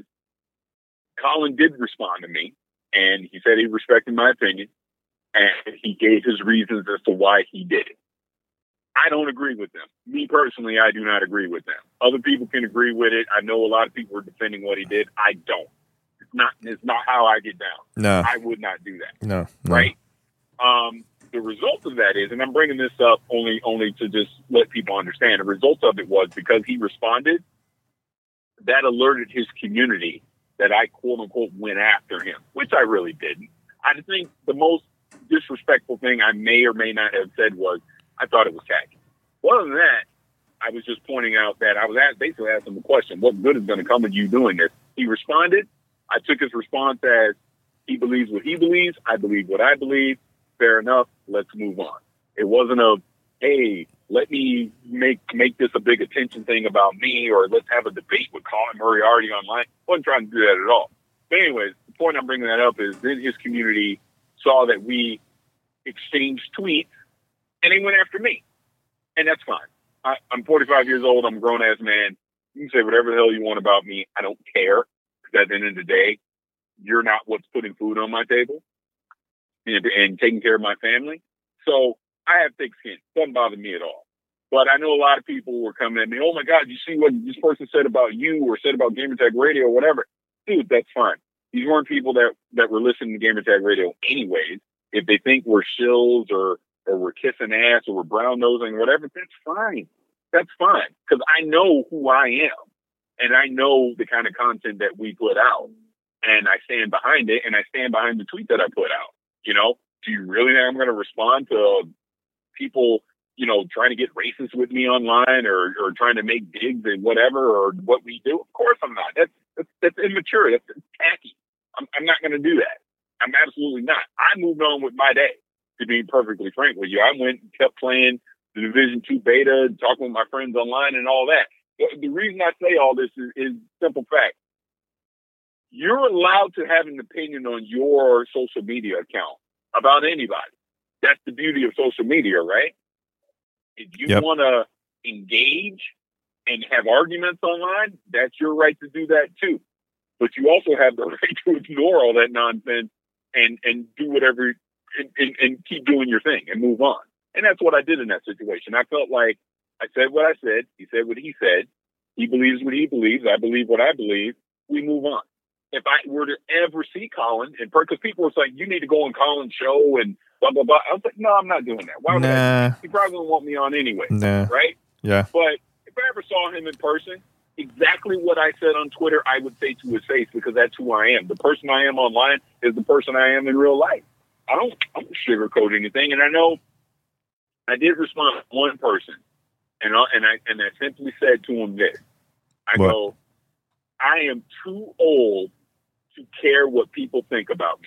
S3: Colin did respond to me, and he said he respected my opinion, and he gave his reasons as to why he did it. I don't agree with them. Me personally, I do not agree with them. Other people can agree with it. I know a lot of people are defending what he did. I don't. It's not. It's not how I get down.
S1: No.
S3: I would not do that.
S1: No. no.
S3: Right. Um, the result of that is, and I'm bringing this up only only to just let people understand. The result of it was because he responded, that alerted his community that I quote unquote went after him, which I really didn't. I think the most disrespectful thing I may or may not have said was, I thought it was tacky. Well, other than that, I was just pointing out that I was at, basically asking the question, what good is going to come of you doing this? He responded. I took his response as, he believes what he believes. I believe what I believe. Fair enough. Let's move on. It wasn't a, hey, let me make make this a big attention thing about me, or let's have a debate with Colin Moriarty online. I wasn't trying to do that at all. But anyways, the point I'm bringing that up is then his community saw that we exchanged tweets, and they went after me. And that's fine. I, I'm forty-five years old. I'm a grown-ass man. You can say whatever the hell you want about me. I don't care. Because at the end of the day, you're not what's putting food on my table and, and taking care of my family. So I have thick skin. Doesn't bother me at all. But I know a lot of people were coming at me, oh, my God, you see what this person said about you or said about Gamertag Radio or whatever. Dude, that's fine. These weren't people that, that were listening to Gamertag Radio anyways. If they think we're shills or or we're kissing ass or we're brown nosing, whatever, that's fine. That's fine. Because I know who I am. And I know the kind of content that we put out. And I stand behind it, and I stand behind the tweet that I put out. You know, do you really think I'm going to respond to people, you know, trying to get racist with me online or, or trying to make digs and whatever or what we do? Of course I'm not. That's that's, that's immature. That's, that's tacky. I'm, I'm not going to do that. I'm absolutely not. I moved on with my day. To be perfectly frank with you, I went and kept playing the Division two beta, talking with my friends online and all that. The reason I say all this is, is simple fact. You're allowed to have an opinion on your social media account about anybody. That's the beauty of social media, right? If you
S1: Yep.
S3: want to engage and have arguments online, that's your right to do that too. But you also have the right to ignore all that nonsense and, and do whatever And, and, and keep doing your thing and move on. And that's what I did in that situation. I felt like I said what I said. He said what he said. He believes what he believes. I believe what I believe. We move on. If I were to ever see Colin, and because people were saying, you need to go on Colin's show and blah, blah, blah. I was like, no, I'm not doing that. Why would
S1: Nah.
S3: I? He probably wouldn't want me on anyway.
S1: Nah.
S3: Right?
S1: Yeah.
S3: But if I ever saw him in person, exactly what I said on Twitter, I would say to his face, because that's who I am. The person I am online is the person I am in real life. I don't, I don't sugarcoat anything. And I know I did respond to one person, and I, and I, and I simply said to him this. I
S1: What?
S3: go, I am too old to care what people think about me.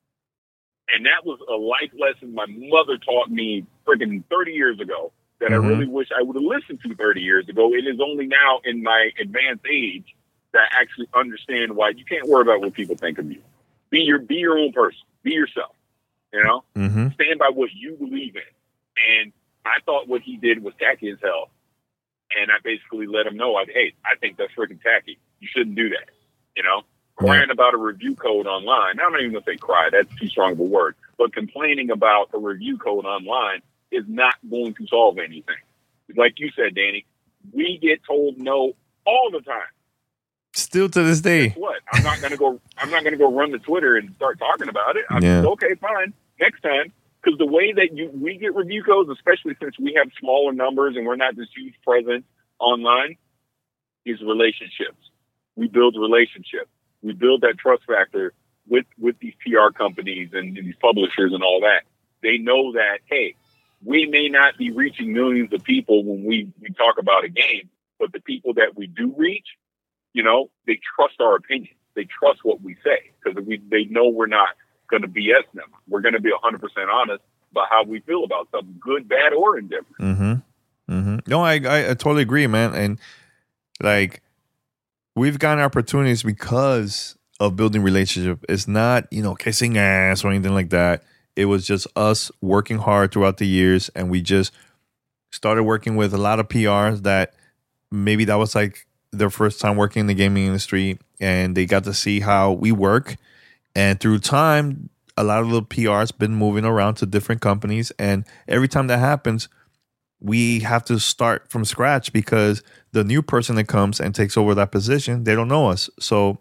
S3: And that was a life lesson my mother taught me freaking thirty years ago that
S1: Mhm.
S3: I really wish I would have listened to thirty years ago. It is only now in my advanced age that I actually understand why you can't worry about what people think of you. Be your be your own person. Be yourself. You know,
S1: Mm-hmm.
S3: stand by what you believe in. And I thought what he did was tacky as hell. And I basically let him know, like, hey, I think that's freaking tacky. You shouldn't do that. You know, crying
S1: Yeah.
S3: about a review code online. I'm not even going to say cry. That's too strong of a word. But complaining about a review code online is not going to solve anything. Like you said, Danny, we get told no all the time.
S1: Still to this day.
S3: Guess what? I'm not going to go. I'm not going to go run to Twitter and start talking about it. I'm
S1: Yeah.
S3: just, okay, fine. Next time. Because the way that you we get review codes, especially since we have smaller numbers and we're not this huge presence online, is relationships. We build relationships. We build that trust factor with, with these P R companies and these publishers and all that. They know that, hey, we may not be reaching millions of people when we, we talk about a game, but the people that we do reach, you know, they trust our opinion. They trust what we say because we they know we're not going to B S them. We're going to be one hundred percent honest about how we feel about something, good, bad, or indifferent.
S1: Mm-hmm. Mm-hmm. No, I, I I totally agree, man. And like, we've gotten opportunities because of building relationship. It's not, you know, kissing ass or anything like that. It was just us working hard throughout the years, and we just started working with a lot of P Rs that maybe that was like their first time working in the gaming industry, and they got to see how we work. And through time, a lot of the P Rs been moving around to different companies, and every time that happens, we have to start from scratch because the new person that comes and takes over that position, they don't know us. So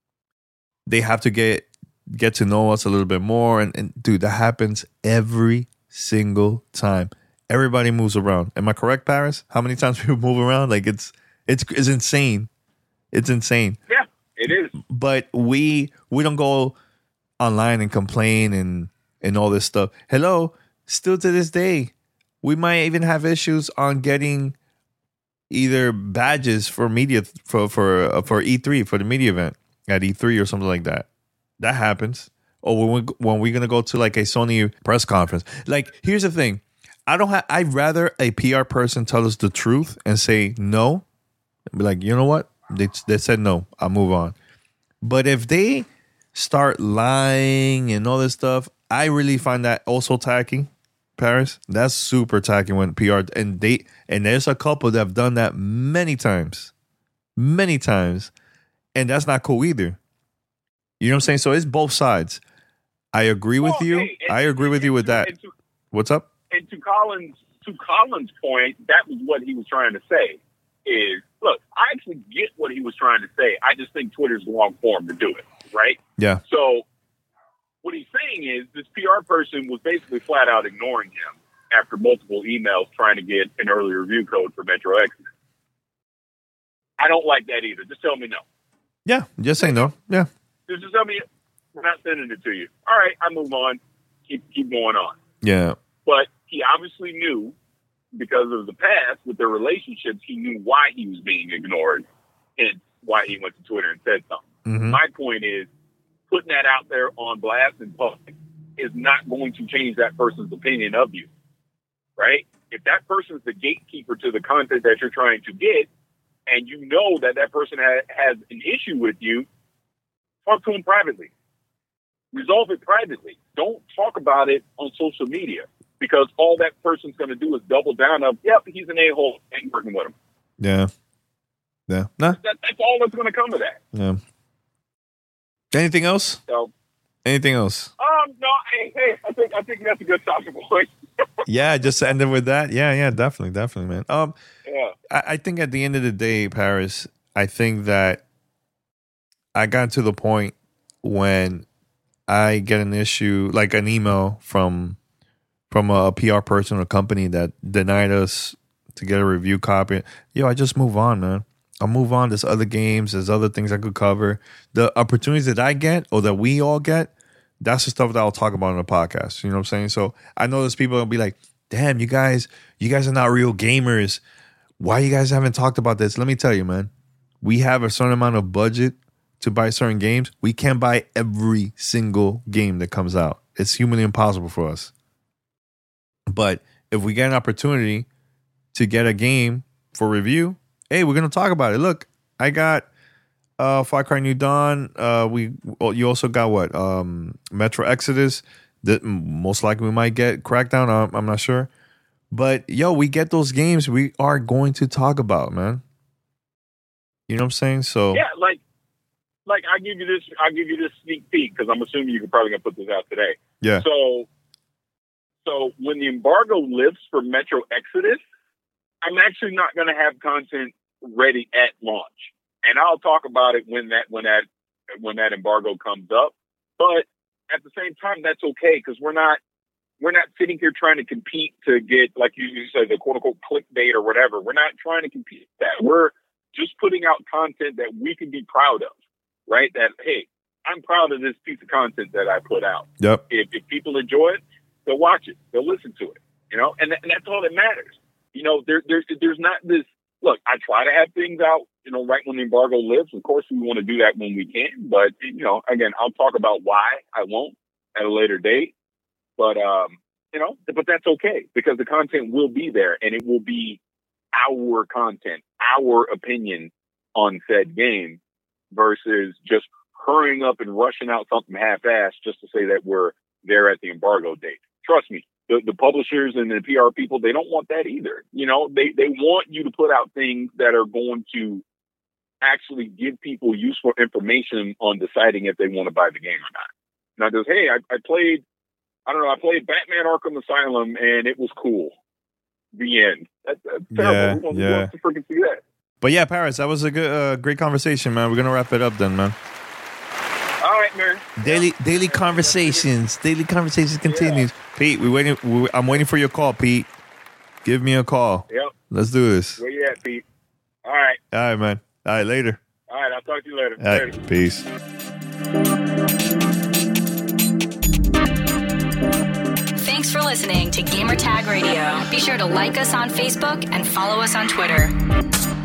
S1: they have to get get to know us a little bit more. And, and dude, that happens every single time. Everybody moves around. Am I correct, Paris? How many times people move around? Like it's it's it's insane. It's insane.
S3: Yeah, it is.
S1: But we we don't go online and complain and and all this stuff. Hello, still to this day, we might even have issues on getting either badges for media for for uh, for E three, for the media event at E three or something like that. That happens. Or when we when we're gonna go to like a Sony press conference. Like, here's the thing. I don't have. I'd rather a P R person tell us the truth and say no. And be like, you know what? They they said no. I'll move on. But if they start lying and all this stuff, I really find that also tacky. Paris, that's super tacky when P R and they and there's a couple that have done that many times, many times, and that's not cool either. You know what I'm saying? So it's both sides. I agree with
S3: Well,
S1: you.
S3: hey, and-
S1: I agree with you with that.
S3: And to,
S1: What's up?
S3: and to Collins, to Collins' point, that was what he was trying to say. Is look, I actually get what he was trying to say. I just think Twitter's the wrong forum to do it. Right?
S1: Yeah.
S3: So what he's saying is this P R person was basically flat out ignoring him after multiple emails trying to get an early review code for Metro Exodus. I don't like that either. Just tell me no.
S1: Yeah. Just say no. Yeah.
S3: Just, just tell me we're not sending it to you. All right, I move on. Keep keep going on.
S1: Yeah.
S3: But he obviously knew, because of the past with their relationships, he knew why he was being ignored and why he went to Twitter and said something.
S1: Mm-hmm.
S3: My point is, putting that out there on blast in public is not going to change that person's opinion of you, right? If that person's the gatekeeper to the content that you're trying to get, and you know that that person ha- has an issue with you, talk to him privately. Resolve it privately. Don't talk about it on social media, because all that person's going to do is double down of, yep, he's an a-hole, ain't working with him.
S1: Yeah. Yeah. Nah.
S3: That, that's all that's going to come to that.
S1: Yeah. Anything else?
S3: So,
S1: Anything else?
S3: um, no, hey, hey, I think I think that's a good stopping point.
S1: Yeah, just ending with that. Yeah, yeah, definitely, definitely, man. Um,
S3: Yeah.
S1: I, I think at the end of the day, Paris, I think that I got to the point when I get an issue, like an email from from a P R person or company that denied us to get a review copy. Yo, I just move on, man. I'll move on. There's other games. There's other things I could cover. The opportunities that I get or that we all get, that's the stuff that I'll talk about on the podcast. You know what I'm saying? So I know there's people that'll be like, damn, you guys, you guys are not real gamers. Why you guys haven't talked about this? Let me tell you, man. We have a certain amount of budget to buy certain games. We can't buy every single game that comes out. It's humanly impossible for us. But if we get an opportunity to get a game for review, hey, we're going to talk about it. Look, I got uh, Far Cry New Dawn. Uh, we well, you also got what? Um, Metro Exodus. That most likely we might get Crackdown. I'm, I'm not sure, but yo, we get those games. We are going to talk about, man. You know what I'm saying? So
S3: yeah, like, like I give you this, I give you this sneak peek because I'm assuming you're probably gonna put this out today.
S1: Yeah.
S3: So, so when the embargo lifts for Metro Exodus, I'm actually not gonna have content ready at launch, and I'll talk about it when that when that when that embargo comes up. But at the same time, that's okay because we're not we're not sitting here trying to compete to get, like you said, the quote unquote clickbait or whatever. We're not trying to compete with that. We're just putting out content that we can be proud of, right? That, hey, I'm proud of this piece of content that I put out.
S1: Yep.
S3: If, if people enjoy it, they'll watch it. They'll listen to it, you know, and, th- and that's all that matters. You know, there, there's, there's not this, look, I try to have things out, you know, right when the embargo lifts. Of course, we want to do that when we can. But, you know, again, I'll talk about why I won't at a later date. But, um, you know, but that's okay because the content will be there and it will be our content, our opinion on said game versus just hurrying up and rushing out something half-assed just to say that we're there at the embargo date. Trust me, the, the publishers and the P R people, they don't want that either. You know, they, they want you to put out things that are going to actually give people useful information on deciding if they want to buy the game or not. Not just, hey, I, I played, I don't know, I played Batman Arkham Asylum and it was cool. The end. That, that's terrible.
S1: Yeah,
S3: Who wants,
S1: yeah.
S3: who wants to freaking see that?
S1: But yeah, Paris, that was a good, uh, great conversation, man. We're gonna wrap it up then, man.
S3: All right, man.
S1: Daily, daily conversations, daily conversations continues. Yeah. Pete, we waiting. We, I'm waiting for your call, Pete. Give me a call.
S3: Yep.
S1: Let's do this.
S3: Where you at, Pete? All right.
S1: All right, man. All right, later.
S3: All right, I'll talk to you later.
S1: All right,
S3: later.
S1: Peace.
S2: Thanks for listening to Gamertag Radio. Be sure to like us on Facebook and follow us on Twitter.